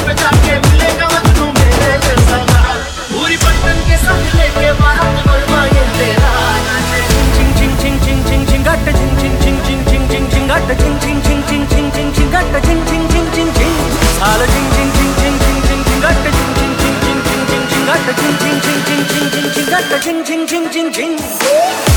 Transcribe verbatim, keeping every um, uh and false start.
पे जाके मिलेगा मजनू मेरे जैसा पूरी पटन के संग लेके बारात मरवा ये तेरा चिंग चिंग चिंग चिंग चिंग चिंग गट चिंग चिंग चिंग चिंग चिंग चिंग चिंग गट चिंग चिंग चिंग चिंग चिंग चिंग चिंग गट चिंग चिंग चिंग चिंग चिंग साल चिंग चिंग चिंग चिंग चिंग चिंग चिंग गट चिंग चिंग चिंग चिंग चिंग चिंग चिंग गट चिंग चिंग चिंग चिंग चिंग चिंग चिंग गट चिंग चिंग चिंग चिंग चिंग